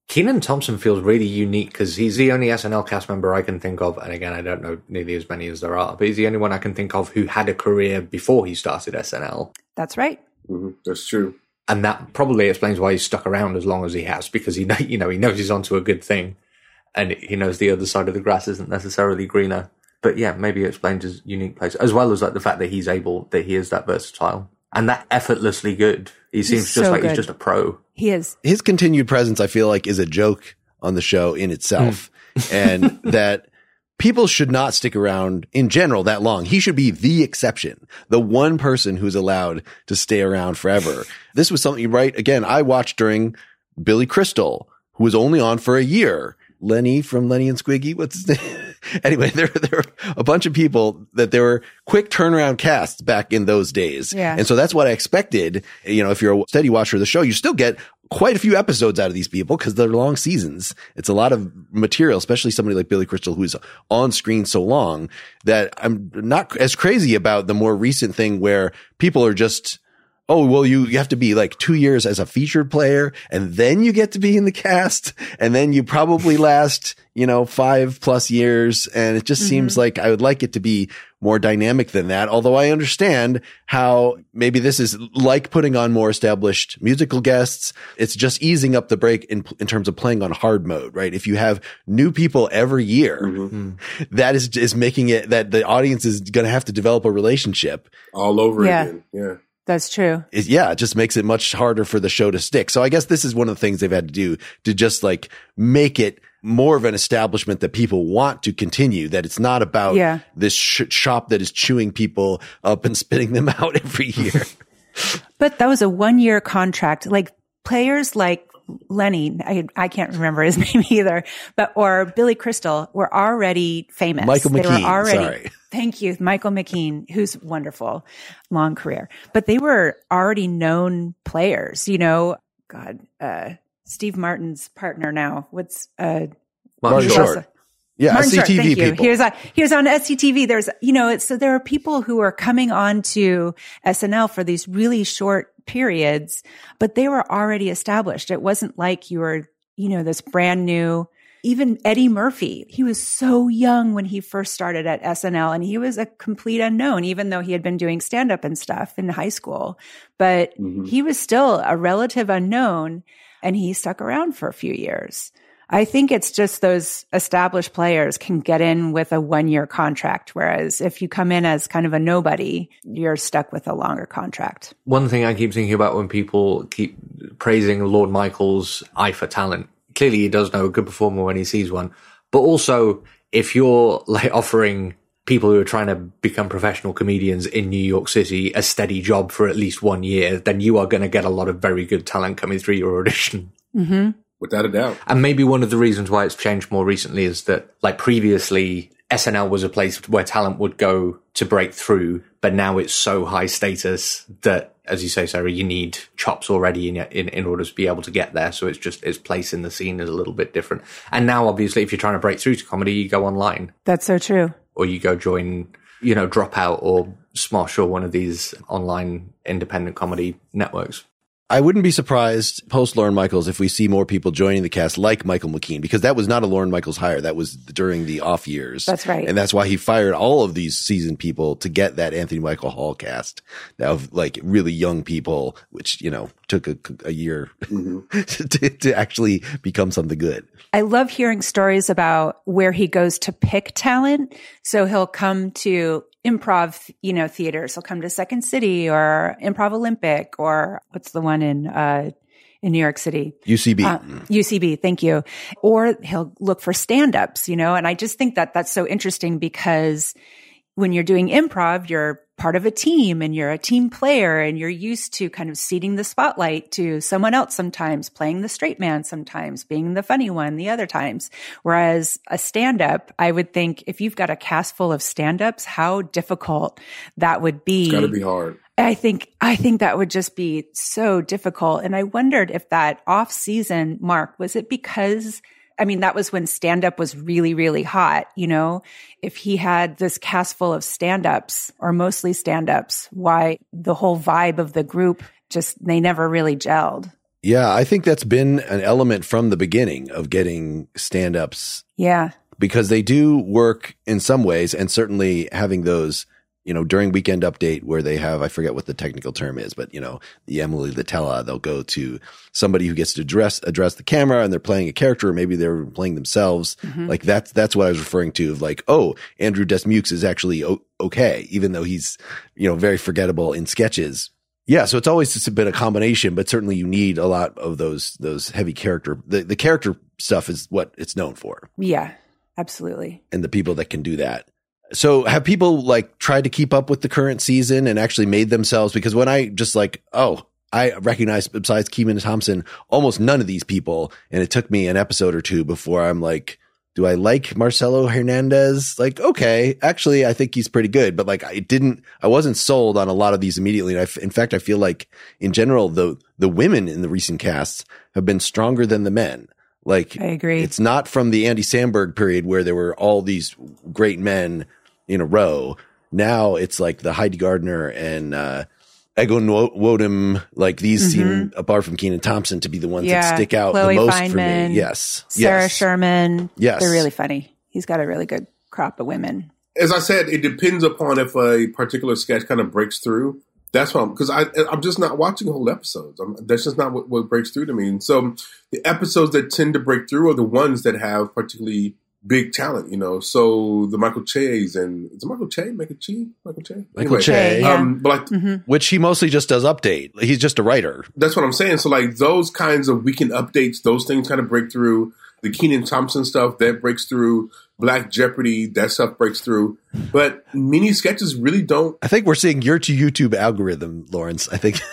Kenan Thompson feels really unique because he's the only S N L cast member I can think of. And again, I don't know nearly as many as there are, but he's the only one I can think of who had a career before he started S N L. That's right. Mm-hmm. That's true. And that probably explains why he's stuck around as long as he has, because he know, you know, he knows he's onto a good thing and he knows the other side of the grass isn't necessarily greener. But yeah, maybe it explains his unique place, as well as like the fact that he's able, that he is that versatile and that effortlessly good. He seems He's just so like good. he's just a pro. He is. His continued presence, I feel like, is a joke on the show in itself. And that people should not stick around in general that long. He should be the exception, the one person who's allowed to stay around forever. This was something, right? Again, I watched during Billy Crystal, who was only on for a year. Lenny from Lenny and Squiggy. What's his name? Anyway, there, there were a bunch of people that there were quick turnaround casts back in those days. Yeah. And so that's what I expected. You know, if you're a steady watcher of the show, you still get quite a few episodes out of these people because they're long seasons. It's a lot of material, especially somebody like Billy Crystal, who's on screen so long that I'm not as crazy about the more recent thing where people are just, oh, well, you, you have to be like two years as a featured player and then you get to be in the cast and then you probably last, you know, five plus years. And it just mm-hmm. seems like I would like it to be more dynamic than that. Although I understand how maybe this is like putting on more established musical guests. It's just easing up the break in, in terms of playing on hard mode, right? If you have new people every year, mm-hmm. that is, is making it that the audience is going to have to develop a relationship all over yeah. again. Yeah. That's true. It, yeah, it just makes it much harder for the show to stick. So I guess this is one of the things they've had to do to just like make it more of an establishment that people want to continue, that it's not about yeah. this sh- shop that is chewing people up and spitting them out every year. But that was a one year contract. Like players like Lenny, I, I can't remember his name either, but, or Billy Crystal were already famous. Michael they McKean, were already, sorry. Thank you. Michael McKean, who's wonderful, long career, but they were already known players, you know, God, uh, Steve Martin's partner now. What's, uh, Martin Short. Yeah, Martin S C T V Short, thank you. people. He was on, he was on S C T V. There's, you know, it's, so there are people who are coming on to S N L for these really short periods, but they were already established. It wasn't like you were, you know, this brand new, even Eddie Murphy. He was so young when he first started at S N L and he was a complete unknown, even though he had been doing stand up and stuff in high school, but mm-hmm. he was still a relative unknown and he stuck around for a few years. I think it's just those established players can get in with a one-year contract, whereas if you come in as kind of a nobody, you're stuck with a longer contract. One thing I keep thinking about when people keep praising Lorne Michaels' eye for talent, clearly he does know a good performer when he sees one, but also if you're like offering people who are trying to become professional comedians in New York City a steady job for at least one year, then you are going to get a lot of very good talent coming through your audition. Mm-hmm. Without a doubt. And maybe one of the reasons why it's changed more recently is that, like previously, S N L was a place where talent would go to break through, but now it's so high status that, as you say, Sarah, you need chops already in, in in order to be able to get there. So it's just, its place in the scene is a little bit different. And now, obviously, if you're trying to break through to comedy, you go online. That's so true. Or you go join, you know, Dropout or Smosh or one of these online independent comedy networks. I wouldn't be surprised post Lorne Michaels if we see more people joining the cast like Michael McKean, because that was not a Lorne Michaels hire. That was during the off years. That's right. And that's why he fired all of these seasoned people to get that Anthony Michael Hall cast of like really young people, which, you know, took a, a year mm-hmm. to, to actually become something good. I love hearing stories about where he goes to pick talent. So he'll come to improv, you know, theaters. He'll come to Second City or Improv Olympic or what's the one in, uh, in New York City? U C B. Uh, U C B. Thank you. Or he'll look for stand-ups, you know, and I just think that that's so interesting because when you're doing improv, you're part of a team and you're a team player and you're used to kind of ceding the spotlight to someone else sometimes, playing the straight man sometimes, being the funny one the other times. Whereas a stand-up, I would think if you've got a cast full of stand-ups, how difficult that would be. It's got to be hard. I think, I think that would just be so difficult. And I wondered if that off season, Mark, was it because I mean, that was when stand-up was really, really hot, you know? If he had this cast full of stand-ups, or mostly stand-ups, why the whole vibe of the group just, they never really gelled. Yeah, I think that's been an element from the beginning of getting stand-ups. Yeah. Because they do work in some ways, and certainly having those, you know, during Weekend Update where they have, I forget what the technical term is, but, you know, the Emily Litella, they'll go to somebody who gets to address, address the camera and they're playing a character, or maybe they're playing themselves. Mm-hmm. Like that's, that's what I was referring to of like, oh, Andrew Desmukes is actually o- okay, even though he's, you know, very forgettable in sketches. Yeah. So it's always just been a combination, but certainly you need a lot of those, those heavy character, the, the character stuff is what it's known for. Yeah, absolutely. And the people that can do that. So have people like tried to keep up with the current season and actually made themselves? Because when I just like, oh, I recognize besides Keegan Thompson, almost none of these people. And it took me an episode or two before I'm like, do I like Marcelo Hernandez? Like, okay, actually, I think he's pretty good, but like, I didn't, I wasn't sold on a lot of these immediately. And I, in fact, I feel like in general, the, the women in the recent casts have been stronger than the men. Like, I agree. It's not from the Andy Samberg period where there were all these great men in a row. Now it's like the Heidi Gardner and, uh, Egon Wodem, like these mm-hmm. seem, apart from Kenan Thompson, to be the ones yeah. that stick out Chloe the most Fineman, for me. Yes. Sarah yes. Sherman. Yes. They're really funny. He's got a really good crop of women. As I said, it depends upon if a particular sketch kind of breaks through. That's why I'm, because I, I'm just not watching whole episodes. I'm, that's just not what, what breaks through to me. And so the episodes that tend to break through are the ones that have particularly big talent, you know. So the Michael Che's and is it Michael Che? Michael Che? Michael Che? Michael anyway, Che. Yeah. Um, but like, mm-hmm. Which he mostly just does update. He's just a writer. That's what I'm saying. So like those kinds of weekend updates, those things kind of break through. The Kenan Thompson stuff, that breaks through. Black Jeopardy, that stuff breaks through. But mini sketches really don't. I think we're seeing your YouTube algorithm, Lawrence. I think.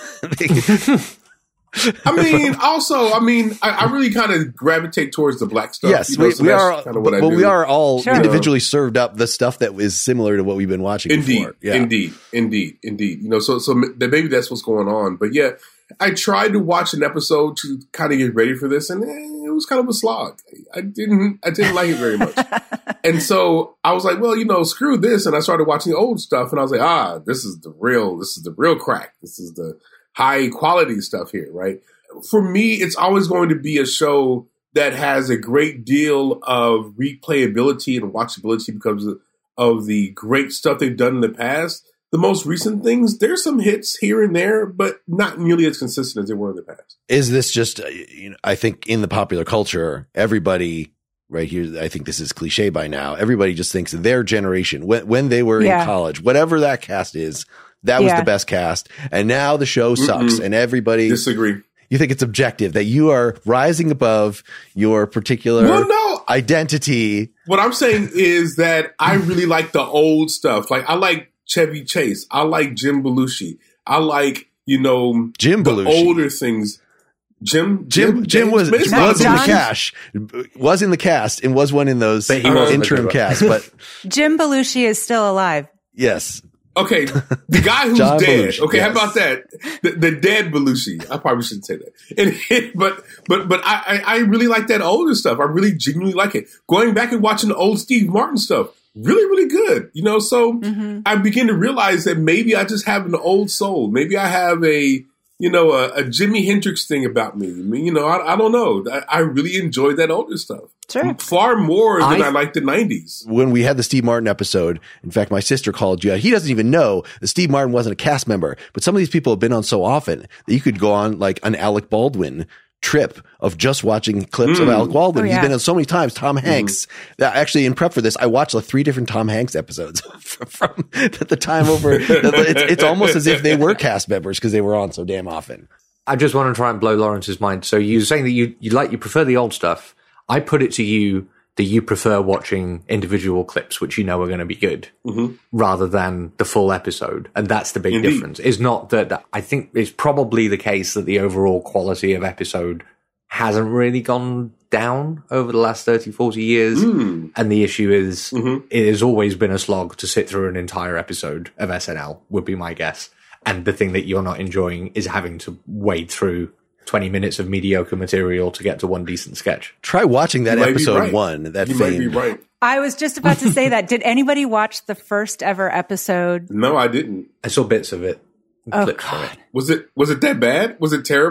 I mean, also, I mean, I, I really kind of gravitate towards the black stuff. Yes, you know, we, so we are. Kind of what but I do. we are all sure. individually served up the stuff that is similar to what we've been watching. Indeed, before. Yeah. indeed, indeed, indeed. You know, so so maybe that's what's going on. But yeah, I tried to watch an episode to kind of get ready for this, and eh, it was kind of a slog. I didn't, I didn't like it very much. And so I was like, well, you know, screw this. And I started watching the old stuff, and I was like, ah, this is the real, this is the real crack. This is the high quality stuff here, right? For me, it's always going to be a show that has a great deal of replayability and watchability because of, of the great stuff they've done in the past. The most recent things, there's some hits here and there, but not nearly as consistent as they were in the past. Is this just, uh, you know, I think in the popular culture, everybody right here, I think this is cliche by now. Everybody just thinks their generation, when, when they were yeah. in college, whatever that cast is, that was yeah. the best cast. And now the show sucks. Mm-mm. And everybody disagree. You think it's objective, that you are rising above your particular well, no. identity. What I'm saying is that I really like the old stuff. Like I like Chevy Chase. I like Jim Belushi. I like, you know, Jim the Belushi. older things. Jim, Jim, Jim, Jim was, was in the cast, was in the cast and was one in those uh, interim casts, but Jim Belushi is still alive. Yes. Okay, the guy who's dead. Belushi, okay, yes. How about that? The, the dead Belushi. I probably shouldn't say that. And, but but but I, I really like that older stuff. I really genuinely like it. Going back and watching the old Steve Martin stuff, really really good. You know, so mm-hmm. I begin to realize that maybe I just have an old soul. Maybe I have a you know a, a Jimi Hendrix thing about me. I mean, you know, I, I don't know. I, I really enjoyed that older stuff. Sure. Far more than I, I liked the nineties. When we had the Steve Martin episode, in fact, my sister called you. He doesn't even know that Steve Martin wasn't a cast member, but some of these people have been on so often that you could go on like an Alec Baldwin trip of just watching clips mm. of Alec Baldwin. Oh, yeah. He's been on so many times. Tom Hanks. Mm. Actually, in prep for this, I watched like three different Tom Hanks episodes from, from the time over. It's, it's almost as if they were cast members because they were on so damn often. I just want to try and blow Lawrence's mind. So you're saying that you, you like, you prefer the old stuff. I put it to you that you prefer watching individual clips, which you know are going to be good, mm-hmm. rather than the full episode. And that's the big Indeed. difference. It's not that, that I think it's probably the case that the overall quality of episode hasn't really gone down over the last thirty, forty years. Mm. And the issue is mm-hmm. it has always been a slog to sit through an entire episode of S N L, would be my guess. And the thing that you're not enjoying is having to wade through twenty minutes of mediocre material to get to one decent sketch. Try watching that episode right. one. That you fame. might be right. I was just about to say that. Did anybody watch the first ever episode? No, I didn't. I saw bits of it. Oh clips God! Of it. Was it was it that bad? Was it terrible?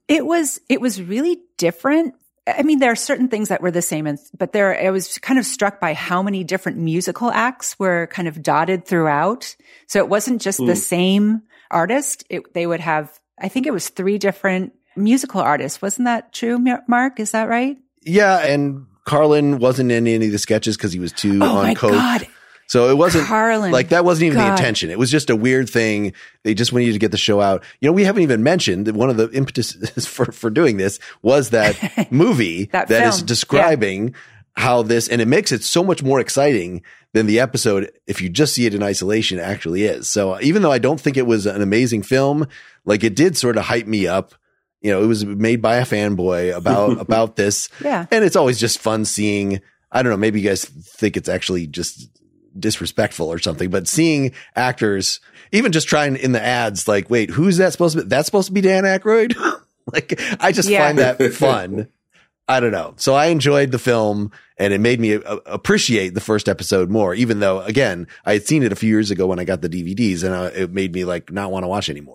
It was, it was really different. I mean, there are certain things that were the same, and, but there, I was kind of struck by how many different musical acts were kind of dotted throughout. So it wasn't just mm. the same artist. It, they would have, I think it was three different musical artists. Wasn't that true, Mark? Is that right? Yeah. And Carlin wasn't in any of the sketches because he was too oh on my coke. God. So it wasn't Carlin. like that wasn't even God. the intention. It was just a weird thing. They just wanted you to get the show out. You know, we haven't even mentioned that one of the impetuses for, for doing this was that movie that, that film. is describing yeah. how this, and it makes it so much more exciting than the episode, if you just see it in isolation, actually is. So even though I don't think it was an amazing film, like it did sort of hype me up. You know, it was made by a fanboy about, about this. Yeah. And it's always just fun seeing, I don't know, maybe you guys think it's actually just disrespectful or something, but seeing actors even just trying in the ads, like, wait, who's that supposed to be? That's supposed to be Dan Aykroyd? Like, I just yeah. find that fun. I don't know. So I enjoyed the film, and it made me a- appreciate the first episode more, even though, again, I had seen it a few years ago when I got the D V Ds, and I, it made me like not want to watch anymore.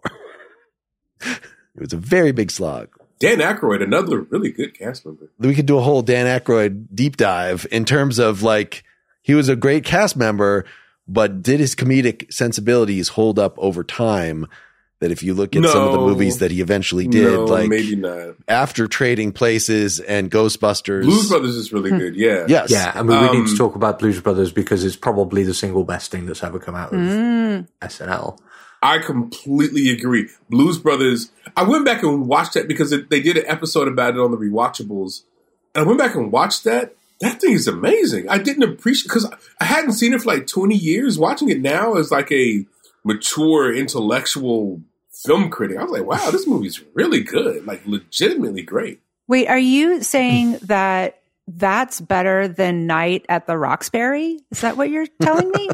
It was a very big slog. Dan Aykroyd, another really good cast member. We could do a whole Dan Aykroyd deep dive in terms of like, he was a great cast member, but did his comedic sensibilities hold up over time? That if you look at no, some of the movies that he eventually did, no, like maybe not. After Trading Places and Ghostbusters. Blues Brothers is really good, yeah. Yes. Yeah, I mean, we um, need to talk about Blues Brothers because it's probably the single best thing that's ever come out of mm. S N L. I completely agree. Blues Brothers, I went back and watched that because it, they did an episode about it on the Rewatchables. And I went back and watched that. That thing is amazing. I didn't appreciate, because I hadn't seen it for like twenty years. Watching it now as like a mature, intellectual film critic, I was like, wow, this movie's really good. Like, legitimately great. Wait, are you saying that that's better than Night at the Roxbury? Is that what you're telling me?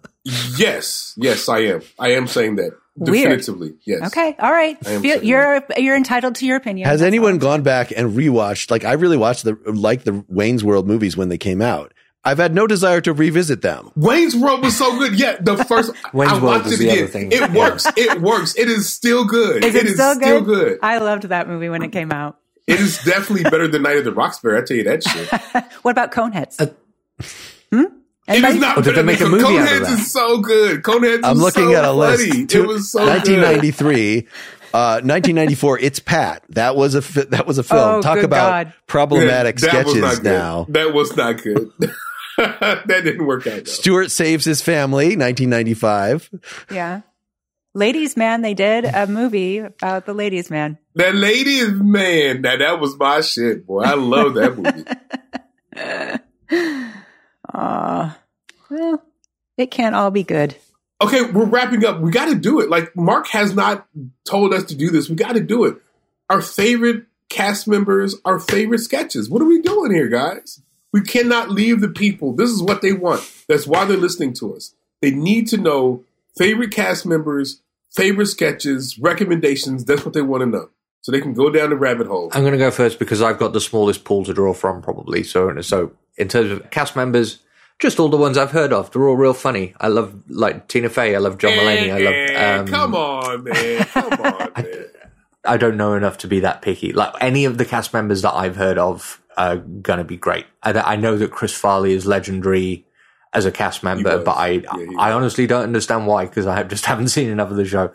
Yes. Yes, I am. I am saying that. Definitively. Weird. Yes. Okay. All right. Feel, you're that. You're entitled to your opinion. Has That's anyone all. gone back and rewatched? Like, I really watched the like the Wayne's World movies when they came out. I've had no desire to revisit them. Wayne's World was so good. Yeah, the first Wayne's I World watched is it the again. other thing. It works. It works. It is still good. Is it, it is still, still good? good. I loved that movie when it came out. It is definitely better than Night of the Roxbury. I tell you that shit. What about Coneheads? Uh, hmm? It is not. Oh, did they make a movie Coneheads out of that? is so good. Coneheads. I'm is looking so at a list. funny. Two, it was so nineteen ninety-three. Uh, nineteen ninety-four, It's Pat. That was a fi- that was a film. Oh, Talk good about God. problematic Yeah, that was sketches not good. now. That was not good. That didn't work out. Though. Stuart Saves His Family, nineteen ninety-five. Yeah. Ladies Man, they did a movie about the Ladies Man. That Ladies Man. Now that was my shit, boy. I love that movie. Aw. Well, it can't all be good. Okay, we're wrapping up. We got to do it. Like, Mark has not told us to do this. We got to do it. Our favorite cast members, our favorite sketches. What are we doing here, guys? We cannot leave the people. This is what they want. That's why they're listening to us. They need to know favorite cast members, favorite sketches, recommendations. That's what they want to know. So they can go down the rabbit hole. I'm going to go first because I've got the smallest pool to draw from, probably. So, so in terms of cast members, just all the ones I've heard of. They're all real funny. I love, like, Tina Fey. I love John Mulaney. I love... Um, come on, man. Come on, man. I don't know enough to be that picky. Like, any of the cast members that I've heard of are going to be great. I, I know that Chris Farley is legendary as a cast member, but I yeah, I honestly don't understand why, because I just haven't seen enough of the show.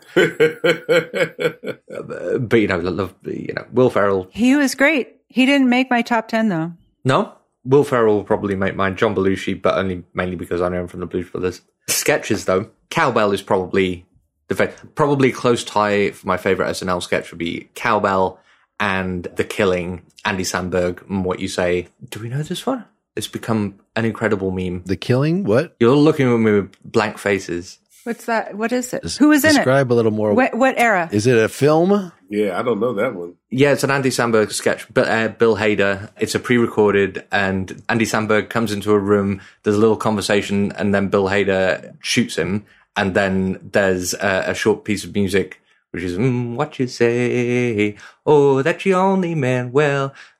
but, but, you know, I love, you know, Will Ferrell. He was great. He didn't make my top ten, though. No? Will Ferrell will probably make mine. John Belushi, but only mainly because I know him from the Blues Brothers. Sketches, though. Cowbell is probably the fa- probably close tie for my favorite S N L sketch would be Cowbell and The Killing, Andy Samberg, and What You Say. Do we know this one? It's become an incredible meme. The Killing? What? You're looking at me with blank faces. What's that? What is it? Des- Who is in it? Describe a little more. What, what era? Is it a film? Yeah, I don't know that one. Yeah, it's an Andy Samberg sketch. But uh, Bill Hader. It's a pre-recorded, and Andy Samberg comes into a room. There's a little conversation, and then Bill Hader shoots him. And then there's a, a short piece of music, which is mm, "What You Say." Oh, that you only meant well.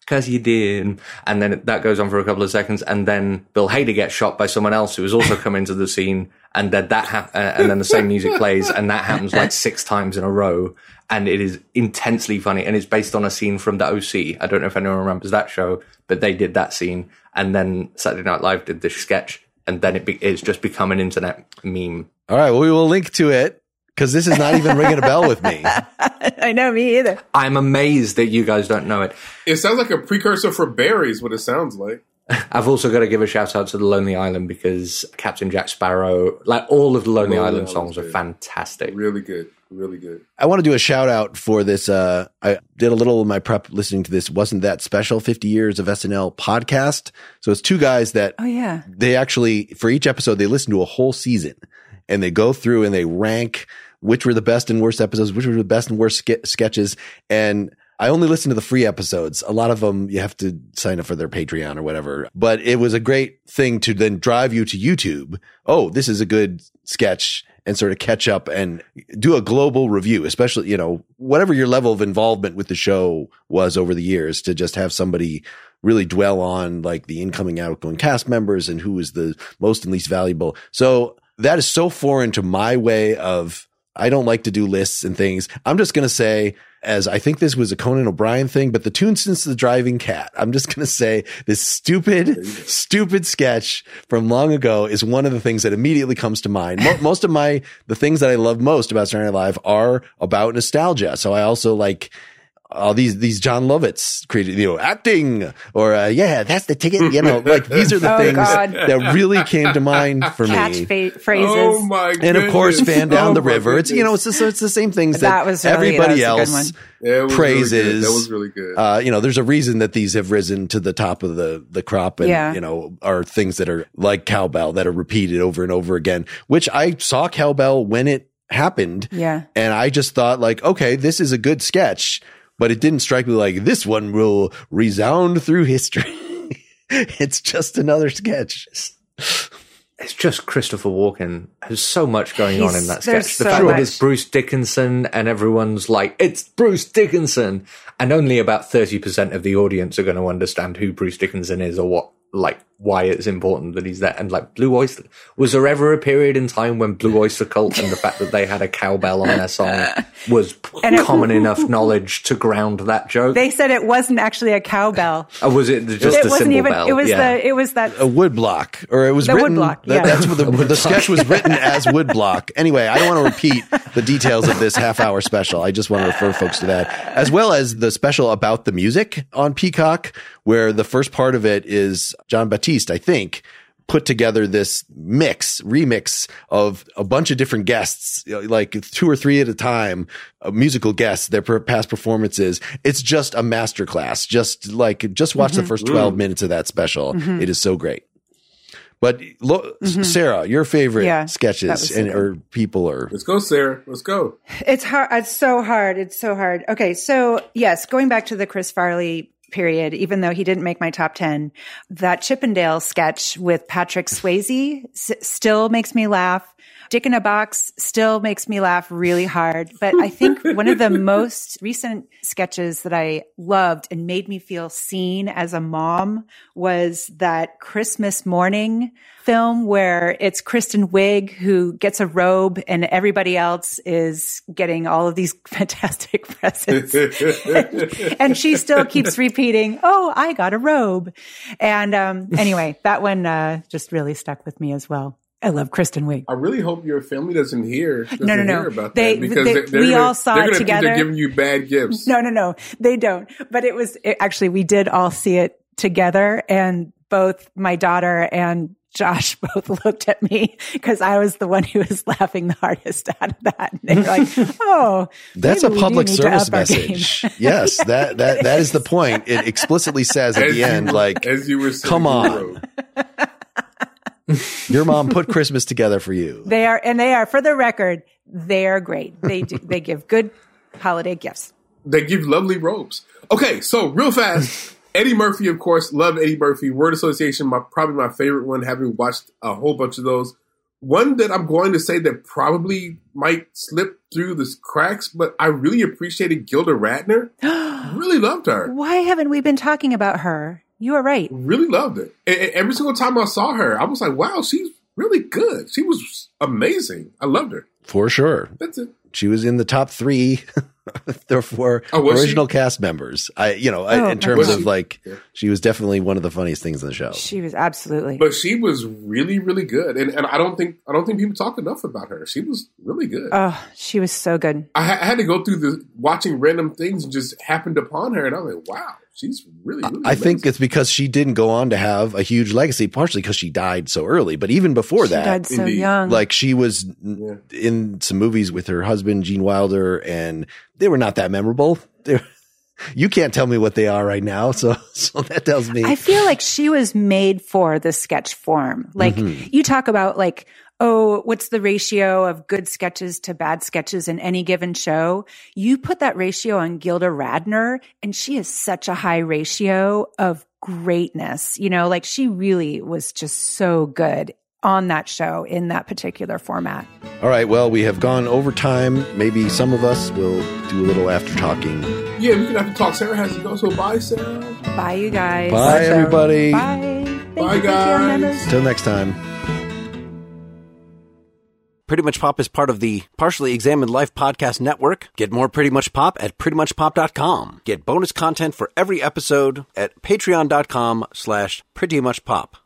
because you did. And then that goes on for a couple of seconds. And then Bill Hader gets shot by someone else who has also come into the scene. And then that ha- uh, and then the same music plays. And that happens like six times in a row. And it is intensely funny. And it's based on a scene from the O C. I don't know if anyone remembers that show, but they did that scene. And then Saturday Night Live did this sketch. And then it be- it's just become an internet meme. All right. Well, we will link to it because this is not even ringing a bell with me. I know, me either. I'm amazed that you guys don't know it. It sounds like a precursor for Barry is what it sounds like. I've also got to give a shout out to The Lonely Island because Captain Jack Sparrow, like all of the Lonely, Lonely Island songs are fantastic. Really good. Really good. I want to do a shout out for this. Uh, I did a little of my prep listening to this. Wasn't That Special? fifty years of S N L podcast. So it's two guys that oh, yeah. they actually, for each episode, they listen to a whole season and they go through and they rank which were the best and worst episodes, which were the best and worst ske- sketches. And I only listen to the free episodes. A lot of them you have to sign up for their Patreon or whatever. But it was a great thing to then drive you to YouTube. Oh, this is a good sketch, and sort of catch up and do a global review, especially, you know, whatever your level of involvement with the show was over the years, to just have somebody really dwell on like the incoming, outgoing cast members and who was the most and least valuable. So that is so foreign to my way of, I don't like to do lists and things. I'm just going to say, as I think this was a Conan O'Brien thing, but the Toonson's the Driving Cat. I'm just going to say this stupid, stupid sketch from long ago is one of the things that immediately comes to mind. Mo- most of my, the things that I love most about Saturday Night Live are about nostalgia. So I also like all these, these John Lovitz created, you know, acting or, uh, yeah, that's the ticket, you know, like these are the oh, things God. that really came to mind for Catch me. fa- phrases. Oh my goodness. And of course, Fan Down oh the River. goodness. It's, you know, it's the, it's the same things that, that was really, everybody that was else Yeah, it was praises. Really good. That was really good. Uh, you know, there's a reason that these have risen to the top of the, the crop and, Yeah. you know, are things that are like Cowbell that are repeated over and over again, which I saw Cowbell when it happened. Yeah. And I just thought like, okay, this is a good sketch, but it didn't strike me like this one will resound through history. It's just another sketch. It's just Christopher Walken. There's so much going He's- on in that there's sketch. The so fact much. that it's Bruce Dickinson and everyone's like, it's Bruce Dickinson. And only about thirty percent of the audience are going to understand who Bruce Dickinson is or what, like, why it's important that he's there. And like Blue Oyster, was there ever a period in time when Blue Oyster Cult and the fact that they had a cowbell on their song was And it- common enough knowledge to ground that joke? They said it wasn't actually a cowbell. or was it just It a wasn't cymbal even, bell? it was Yeah. the, it was that. A woodblock, or it was The written. woodblock, that- yeah. That's what the, the sketch was written as woodblock. Anyway, I don't want to repeat the details of this half hour special. I just want to refer folks to that, as well as the special about the music on Peacock, where the first part of it is John Batiste, I think, put together this mix, remix of a bunch of different guests, you know, like two or three at a time, uh, musical guests, their per- past performances. It's just a masterclass. Just like, just watch Mm-hmm. the first twelve minutes of that special. Mm-hmm. It is so great. But lo- mm-hmm. Sarah, your favorite Yeah, sketches so and or people or Let's go, Sarah. Let's go. It's hard. It's so hard. It's so hard. Okay. So yes, going back to the Chris Farley period, even though he didn't make my top ten, that Chippendale sketch with Patrick Swayze s- still makes me laugh. Dick in a Box still makes me laugh really hard. But I think one of the most recent sketches that I loved and made me feel seen as a mom was that Christmas Morning film where it's Kristen Wiig who gets a robe and everybody else is getting all of these fantastic presents. And she still keeps repeating, oh, I got a robe. And um, anyway, that one uh, just really stuck with me as well. I love Kristen Wiig. I really hope your family doesn't hear, doesn't No, no, no. hear about They- that because they- they're, they're we gonna, all saw they're it gonna think together. they're giving you bad gifts. No, no, no, they don't. But it was it, actually, we did all see it together, and both my daughter and Josh both looked at me because I was the one who was laughing the hardest out of that. And they were like, "Oh, that's a maybe we do public need to service up our game." message." Yes, that that that is the point. It explicitly says at As the you- end, like, as you were saying, come on. road. your mom put Christmas together for you. They are, and they are, for the record, they are great. They do, they give good holiday gifts. They give lovely robes. Okay, so real fast, Eddie Murphy, of course, love Eddie Murphy. Word Association, my probably my favorite one, having watched a whole bunch of those. one that I'm going to say that probably might slip through the cracks, but I really appreciated Gilda Radner. Really loved her. Why haven't we been talking about her? You are right. Really loved it. And every single time I saw her, I was like, wow, she's really good. She was amazing. I loved her. For sure. That's it. She was in the top three there for Oh, original she? cast members. I, you know, I, Oh, in terms was of she? like, Yeah. she was definitely one of the funniest things in the show. She was absolutely. But she was really, really good. And and I don't think I don't think people talk enough about her. She was really good. Oh, she was so good. I, ha- I had to go through the watching random things and just happened upon her, and I was like, "Wow, she's really." really I think amazing. it's because she didn't go on to have a huge legacy, partially because she died so early. But even before She that, died so Indeed. young. like she was Yeah. in some movies with her husband, Gene Wilder, and they were not that memorable. They're, you can't tell me what they are right now. So, so that tells me. I feel like she was made for the sketch form. Like Mm-hmm. you talk about like, oh, what's the ratio of good sketches to bad sketches in any given show? You put that ratio on Gilda Radner and she is such a high ratio of greatness. You know, like she really was just so good on that show in that particular format. All right. Well, we have gone over time. Maybe some of us will do a little after talking. Yeah, we can have to talk. Sarah has to go. So bye, Sarah. Bye, you guys. Bye, everybody. Bye. Thank Bye, you, Patreon guys. members. Until next time. Pretty Much Pop is part of the Partially Examined Life Podcast Network. Get more Pretty Much Pop at pretty much pop dot com. Get bonus content for every episode at patreon dot com slash pretty much pop.